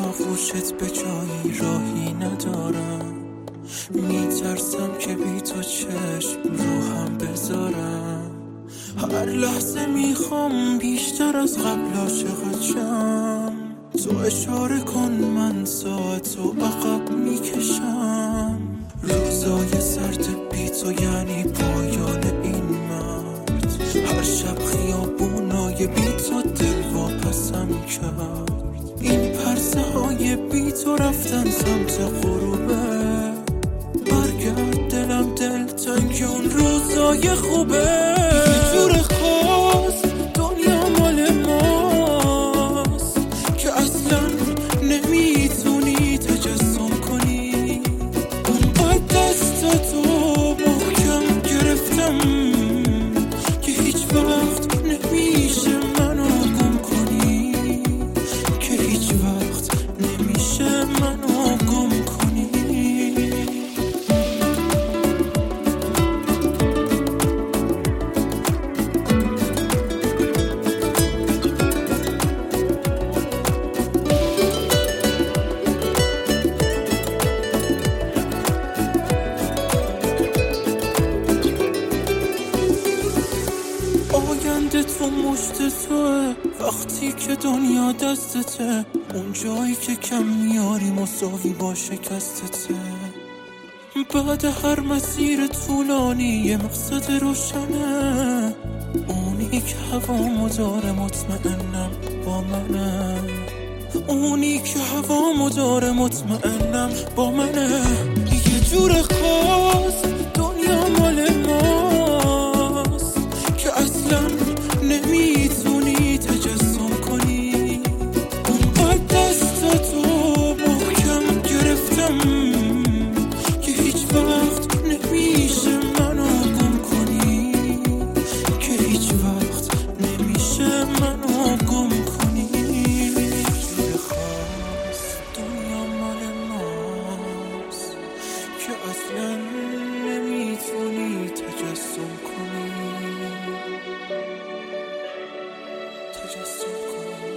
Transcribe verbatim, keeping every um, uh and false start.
آغوشت به جایی راهی ندارم، میترسم که بی تو چشم رو هم بذارم. هر لحظه میخوام بیشتر از قبل عاشقت شم، تو اشاره کن من ساعتو عقب میکشم. روزای سرد بی تو یعنی پایان این مرد، هر شب خیابونای بی تو دل واپسم کرد. این پرسه های بی تو رفتن سمت غروبه، برگرد دلم دل تنگ اون روزای خوبه. یه جور خاص دنیا مال ماست که اصلا نمیتونی تجسم کنی. اونقدر دستاتو محکم گرفتم که هیچ وقت نمیشه منو گم کنی، که هیچ وقت نمیشه منو گم کنی. آینده تو مشت توه، وقتی که دنیا دستته، اون جایی که کم میاری مساوی با شکستته. بعد هر مسیر طولانی یه مقصد روشنه، اونی که هوامو داره مطمئنم با منه، اونی که هوامو داره مطمئنم با منه. یه جور خاص دنیا مال ماست که اصلا نمیتونی تجسم کنی. اونقدر دستاتو محکم گرفتم که هیچ وقت نمیشه منو گم کنی، که هیچ وقت نمیشه منو گم کنی. جور خاص دنیا مال ماست که اصلا نمیتونی تجسم کنی، تجسم کنی.